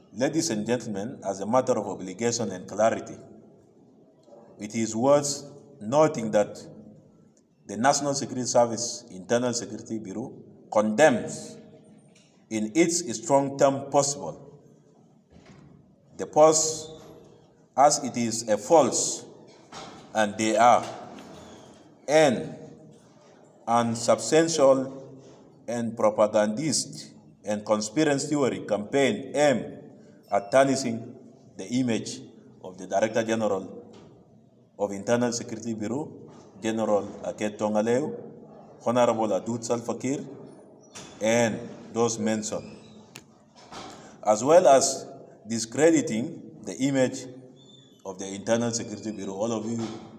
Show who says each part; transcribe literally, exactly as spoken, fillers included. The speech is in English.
Speaker 1: Ladies and gentlemen, as a matter of obligation and clarity, it is worth noting that the National Security Service Internal Security Bureau condemns in its strong term possible the post as it is a false, and they are an unsubstantial and propagandist and conspiracy theory campaign aimed at tarnishing the image of the Director General of Internal Security Bureau, General Aket Tongaleu, Honorable Adud Salfakir, and those mentioned, as well as discrediting the image of the Internal Security Bureau. All of you